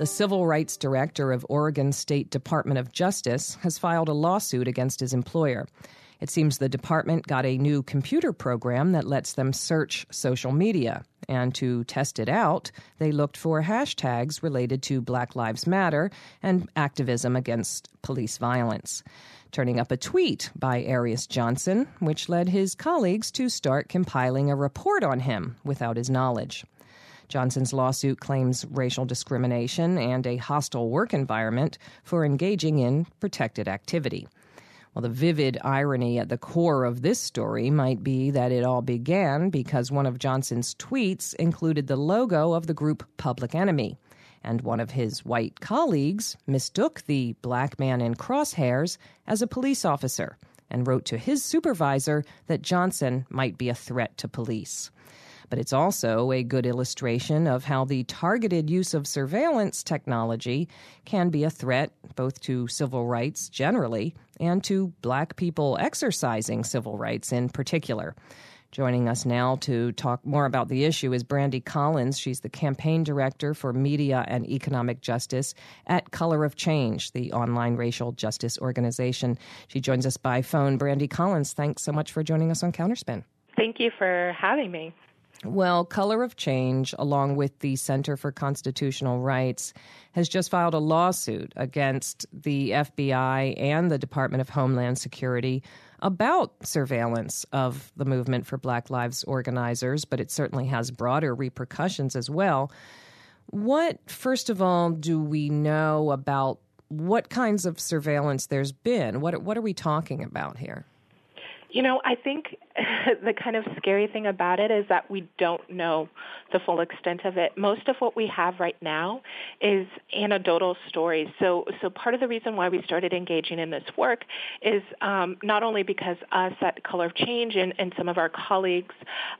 The civil rights director of Oregon State Department of Justice has filed a lawsuit against his employer. It seems the department got a new computer program that lets them search social media. And to test it out, they looked for hashtags related to Black Lives Matter and activism against police violence, turning up a tweet by Arias Johnson, which led his colleagues to start compiling a report on him without his knowledge. Johnson's lawsuit claims racial discrimination and a hostile work environment for engaging in protected activity. Well, the vivid irony at the core of this story might be that it all began because one of Johnson's tweets included the logo of the group Public Enemy, and one of his white colleagues mistook the black man in crosshairs as a police officer and wrote to his supervisor that Johnson might be a threat to police. But it's also a good illustration of how the targeted use of surveillance technology can be a threat both to civil rights generally and to black people exercising civil rights in particular. Joining us now to talk more about the issue is Brandy Collins. She's the campaign director for media and economic justice at Color of Change, the online racial justice organization. She joins us by phone. Brandy Collins, thanks so much for joining us on Counterspin. Thank you for having me. Well, Color of Change, along with the Center for Constitutional Rights, has just filed a lawsuit against the FBI and the Department of Homeland Security about surveillance of the Movement for Black Lives organizers, but it certainly has broader repercussions as well. What, first of all, do we know about what kinds of surveillance there's been? What are we talking about here? You know, I think the kind of scary thing about it is that we don't know the full extent of it. Most of what we have right now is anecdotal stories. So part of the reason why we started engaging in this work is not only because us at Color of Change and some of our colleagues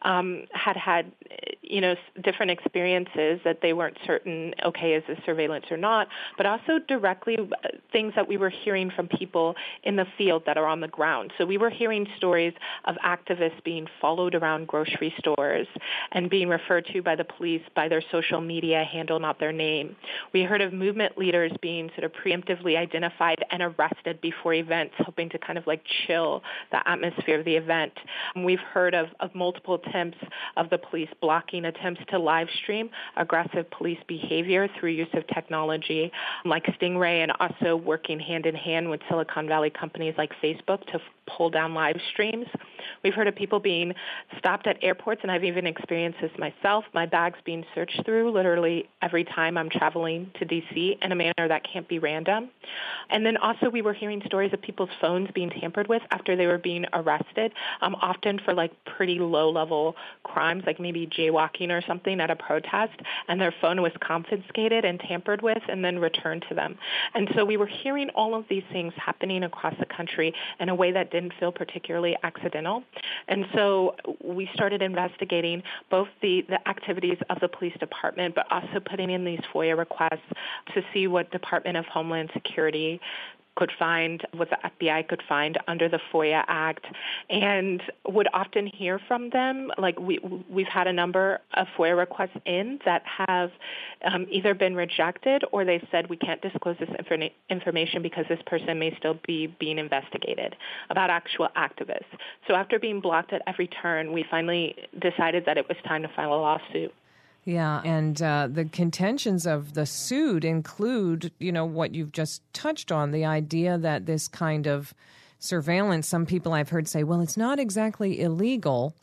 had different experiences that they weren't certain, okay, is this surveillance or not, but also directly things that we were hearing from people in the field that are on the ground. So we were hearing stories of activists being followed around grocery stores and being referred to by the police by their social media handle, not their name. We heard of movement leaders being sort of preemptively identified and arrested before events, hoping to kind of like chill the atmosphere of the event. We've heard of multiple attempts of the police blocking attempts to live stream aggressive police behavior through use of technology like Stingray, and also working hand in hand with Silicon Valley companies like Facebook to pull down live streams. We've heard of people being stopped at airports, and I've even experienced this myself, my bags being searched through literally every time I'm traveling to D.C. in a manner that can't be random. And then also we were hearing stories of people's phones being tampered with after they were being arrested, often for like pretty low-level crimes, like maybe jaywalking or something at a protest, and their phone was confiscated and tampered with and then returned to them. And so we were hearing all of these things happening across the country in a way that didn't feel particularly accidental. And so we started investigating both the activities of the police department, but also putting in these FOIA requests to see what Department of Homeland Security could find, what the FBI could find under the FOIA Act, and would often hear from them. Like we've had a number of FOIA requests in that have either been rejected or they said we can't disclose this information because this person may still be being investigated about actual activists. So after being blocked at every turn, we finally decided that it was time to file a lawsuit. Yeah, and the contentions of the suit include, what you've just touched on, the idea that this kind of surveillance, some people I've heard say, well, it's not exactly illegal,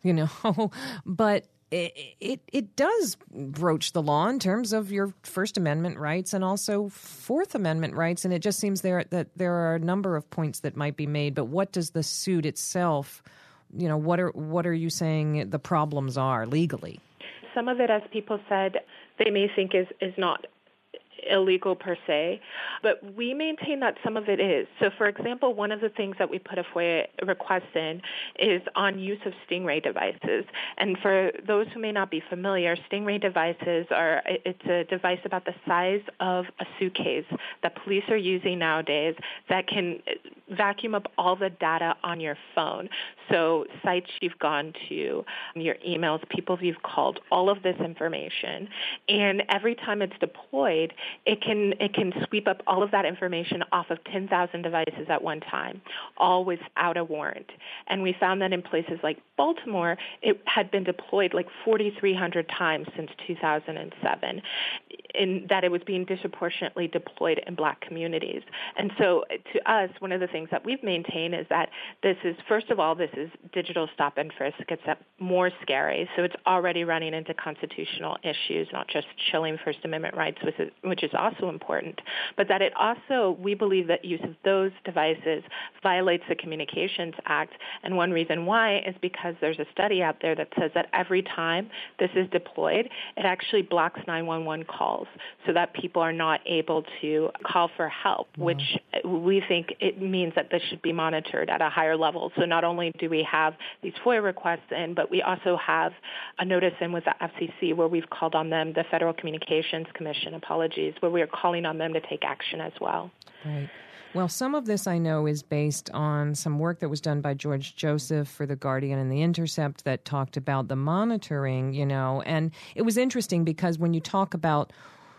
but it does broach the law in terms of your First Amendment rights and also Fourth Amendment rights, and it just seems that there are a number of points that might be made, but what does the suit itself, what are you saying the problems are legally? Some of it, as people said, they may think is not illegal per se, but we maintain that some of it is. So, for example, one of the things that we put a FOIA request in is on use of Stingray devices. And for those who may not be familiar, Stingray devices it's a device about the size of a suitcase that police are using nowadays that can vacuum up all the data on your phone. So sites you've gone to, your emails, people you've called, all of this information. And every time it's deployed, it can sweep up all of that information off of 10,000 devices at one time, all without a warrant. And we found that in places like Baltimore, it had been deployed like 4,300 times since 2007, in that it was being disproportionately deployed in Black communities. And so to us, one of the things that we've maintained is that this is, first of all, this is digital stop and frisk. It's more scary. So it's already running into constitutional issues, not just chilling First Amendment rights, which is also important, but that it also, we believe that use of those devices violates the Communications Act. And one reason why is because there's a study out there that says that every time this is deployed, it actually blocks 911 calls so that people are not able to call for help, which we think it means that this should be monitored at a higher level. So not only do we have these FOIA requests in, but we also have a notice in with the FCC where we've called on them, the Federal Communications Commission, where we are calling on them to take action as well. Right. Well, some of this I know is based on some work that was done by George Joseph for The Guardian and The Intercept that talked about the monitoring, and it was interesting because when you talk about,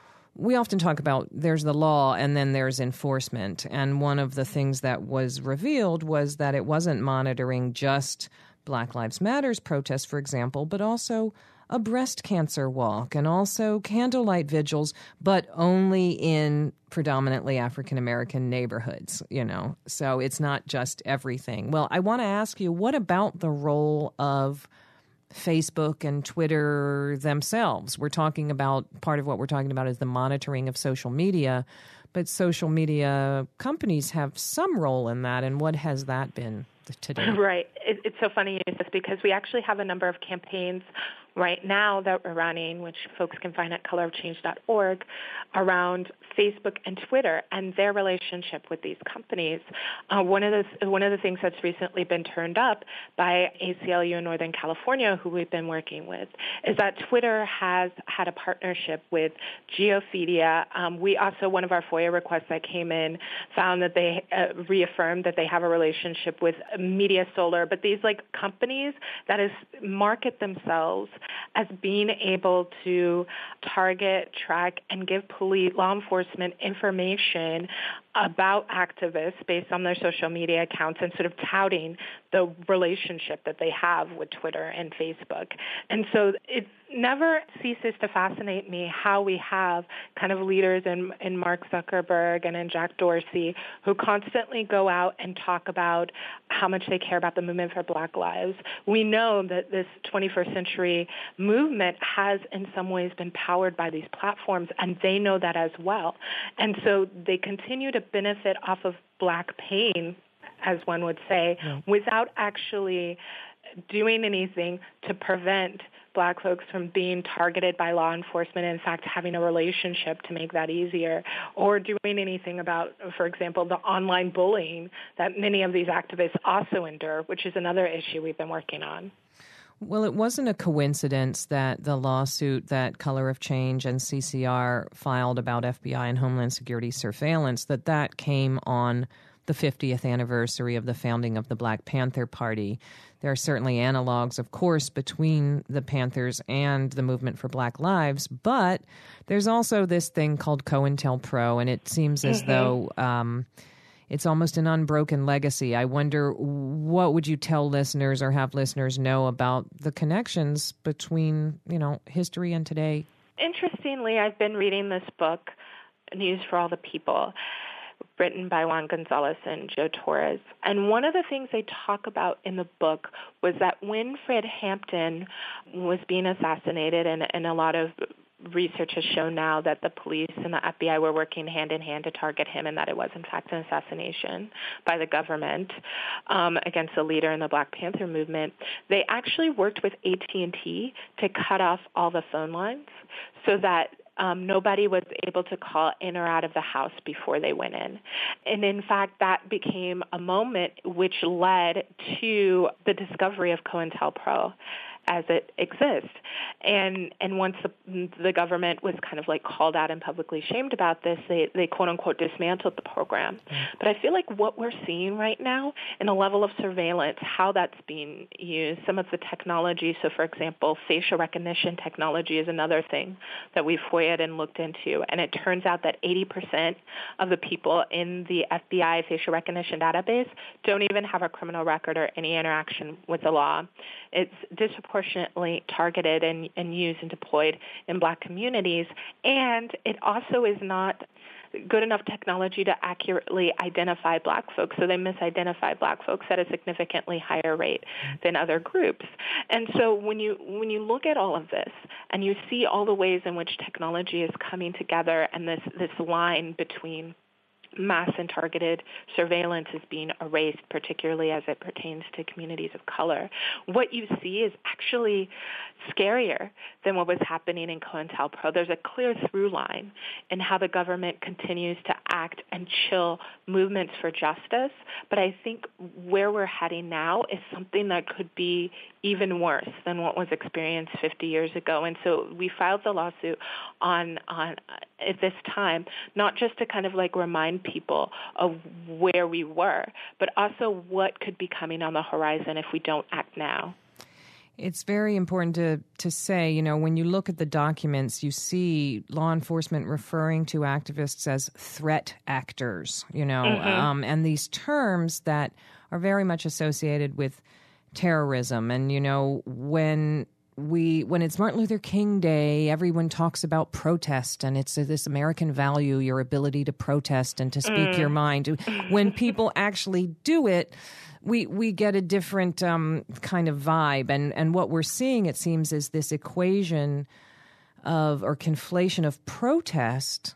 we often talk about there's the law and then there's enforcement. And one of the things that was revealed was that it wasn't monitoring just Black Lives Matter's protests, for example, but also a breast cancer walk and also candlelight vigils, but only in predominantly African-American neighborhoods, So it's not just everything. Well, I want to ask you, what about the role of Facebook and Twitter themselves? We're talking about, part of what we're talking about is the monitoring of social media, but social media companies have some role in that. And what has that been today? Right. It's so funny because we actually have a number of campaigns right now that we're running, which folks can find at colorofchange.org, around Facebook and Twitter and their relationship with these companies. One of the things that's recently been turned up by ACLU in Northern California, who we've been working with, is that Twitter has had a partnership with Geophedia. We also, one of our FOIA requests that came in, found that they reaffirmed that they have a relationship with Media Solar, but these companies that market themselves as being able to target, track, and give law enforcement information about activists based on their social media accounts and sort of touting the relationship that they have with Twitter and Facebook. And so it never ceases to fascinate me how we have kind of leaders in Mark Zuckerberg and in Jack Dorsey who constantly go out and talk about how much they care about the movement for Black lives. We know that this 21st century movement has in some ways been powered by these platforms, and they know that as well. And so they continue to benefit off of Black pain, as one would say, without actually doing anything to prevent Black folks from being targeted by law enforcement, in fact, having a relationship to make that easier, or doing anything about, for example, the online bullying that many of these activists also endure, which is another issue we've been working on. Well, it wasn't a coincidence that the lawsuit that Color of Change and CCR filed about FBI and Homeland Security surveillance, that came on the 50th anniversary of the founding of the Black Panther Party. There are certainly analogs, of course, between the Panthers and the movement for Black Lives, but there's also this thing called COINTELPRO, and it seems as though it's almost an unbroken legacy. I wonder, what would you tell listeners or have listeners know about the connections between, history and today? Interestingly, I've been reading this book, News for All the People, written by Juan Gonzalez and Joe Torres. And one of the things they talk about in the book was that when Fred Hampton was being assassinated, and a lot of research has shown now that the police and the FBI were working hand in hand to target him, and that it was in fact an assassination by the government against a leader in the Black Panther movement. They actually worked with AT&T to cut off all the phone lines so that nobody was able to call in or out of the house before they went in. And in fact, that became a moment which led to the discovery of COINTELPRO. as it exists. And once the government was kind of like called out and publicly shamed about this, they quote unquote dismantled the program. But I feel like what we're seeing right now in a level of surveillance, how that's being used, some of the technology. So for example, facial recognition technology is another thing that we've FOIA'd and looked into. And it turns out that 80% of the people in the FBI facial recognition database don't even have a criminal record or any interaction with the law. It's disproportionately targeted and used and deployed in black communities. And it also is not good enough technology to accurately identify black folks, so they misidentify black folks at a significantly higher rate than other groups. And so when you look at all of this and you see all the ways in which technology is coming together and this line between mass and targeted surveillance is being erased, particularly as it pertains to communities of color, what you see is actually scarier than what was happening in COINTELPRO. There's a clear through line in how the government continues to act and chill movements for justice, but I think where we're heading now is something that could be even worse than what was experienced 50 years ago. And so we filed the lawsuit on at this time, not just to kind of like remind people of where we were, but also what could be coming on the horizon if we don't act now. It's very important to say, when you look at the documents, you see law enforcement referring to activists as threat actors, and these terms that are very much associated with terrorism. And, when it's Martin Luther King Day, everyone talks about protest, and it's this American value, your ability to protest and to speak your mind. When people actually do it, we get a different kind of vibe. And what we're seeing, it seems, is this equation or conflation of protest,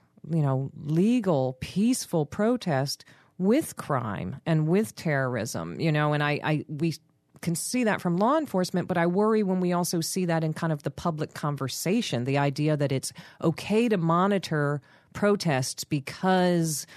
legal, peaceful protest with crime and with terrorism, and we can see that from law enforcement, but I worry when we also see that in kind of the public conversation, the idea that it's okay to monitor protests because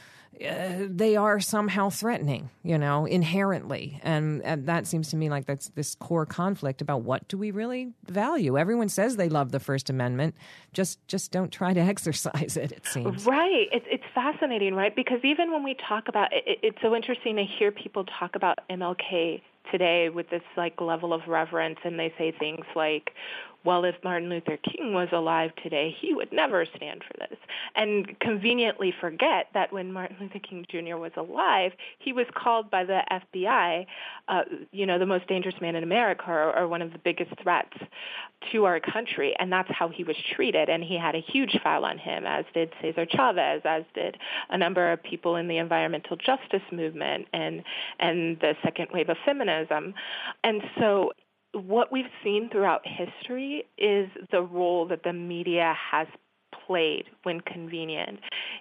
they are somehow threatening, inherently. And that seems to me like that's this core conflict about what do we really value. Everyone says they love the First Amendment. Just don't try to exercise it, it seems. Right. It's fascinating, right? Because even when we talk about it, it's so interesting to hear people talk about MLK today with this like level of reverence, and they say things like, well, if Martin Luther King was alive today, he would never stand for this. And conveniently forget that when Martin Luther King Jr. was alive, he was called by the FBI, the most dangerous man in America, or one of the biggest threats to our country. And that's how he was treated. And he had a huge file on him, as did Cesar Chavez, as did a number of people in the environmental justice movement and the second wave of feminism. And so what we've seen throughout history is the role that the media has played when convenient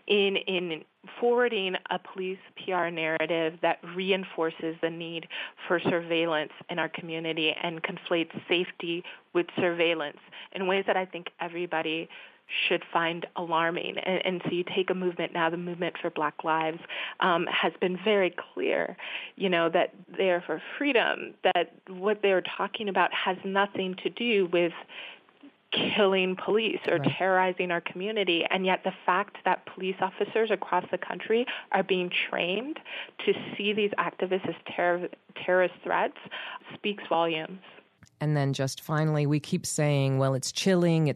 in forwarding a police PR narrative that reinforces the need for surveillance in our community and conflates safety with surveillance in ways that I think everybody should find alarming. And so you take a movement now, the movement for Black Lives has been very clear, that they're for freedom, that what they're talking about has nothing to do with killing police or terrorizing our community. And yet the fact that police officers across the country are being trained to see these activists as terrorist threats speaks volumes. And then just finally, we keep saying, well, it's chilling.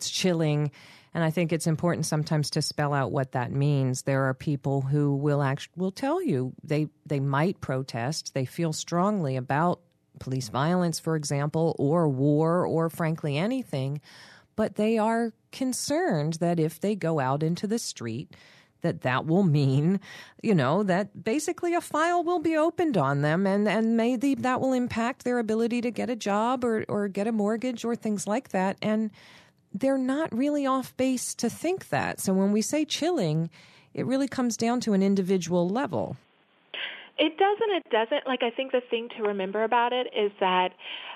And I think it's important sometimes to spell out what that means. There are people who will tell you they might protest. They feel strongly about police violence, for example, or war, or frankly anything. But they are concerned that if they go out into the street, that will mean, that basically a file will be opened on them, and maybe that will impact their ability to get a job or get a mortgage or things like that. And they're not really off base to think that. So when we say chilling, it really comes down to an individual level. It does and it doesn't. I think the thing to remember about it is that,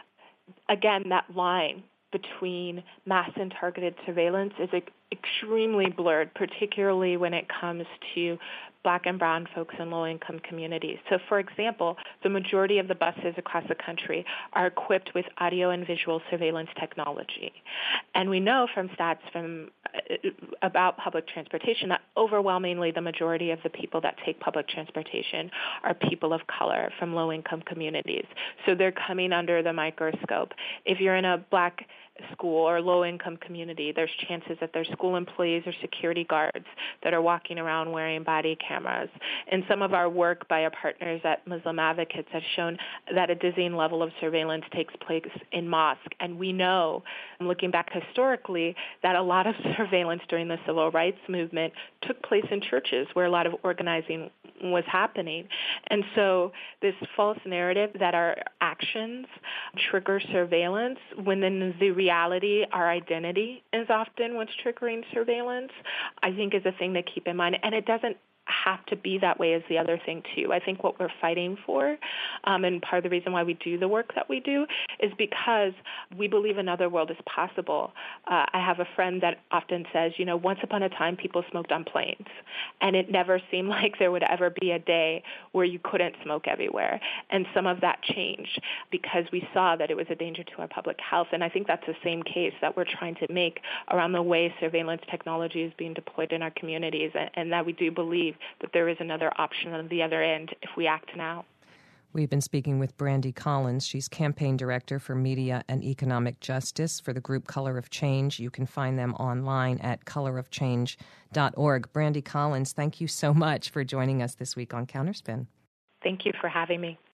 again, that line between mass and targeted surveillance is extremely blurred, particularly when it comes to Black and brown folks in low-income communities. So, for example, the majority of the buses across the country are equipped with audio and visual surveillance technology. And we know from stats about public transportation that overwhelmingly the majority of the people that take public transportation are people of color from low-income communities. So they're coming under the microscope. If you're in a Black school or low-income community, there's chances that there's school employees or security guards that are walking around wearing body cameras. And some of our work by our partners at Muslim Advocates has shown that a dizzying level of surveillance takes place in mosques. And we know, looking back historically, that a lot of surveillance during the civil rights movement took place in churches where a lot of organizing was happening. And so this false narrative that our actions trigger surveillance, when in the reality our identity is often what's triggering surveillance, I think is a thing to keep in mind. And it doesn't have to be that way is the other thing, too. I think what we're fighting for, and part of the reason why we do the work that we do, is because we believe another world is possible. I have a friend that often says, once upon a time people smoked on planes, and it never seemed like there would ever be a day where you couldn't smoke everywhere. And some of that changed because we saw that it was a danger to our public health. And I think that's the same case that we're trying to make around the way surveillance technology is being deployed in our communities, and that we do believe that there is another option on the other end if we act now. We've been speaking with Brandy Collins. She's campaign director for media and economic justice for the group Color of Change. You can find them online at colorofchange.org. Brandy Collins, thank you so much for joining us this week on Counterspin. Thank you for having me.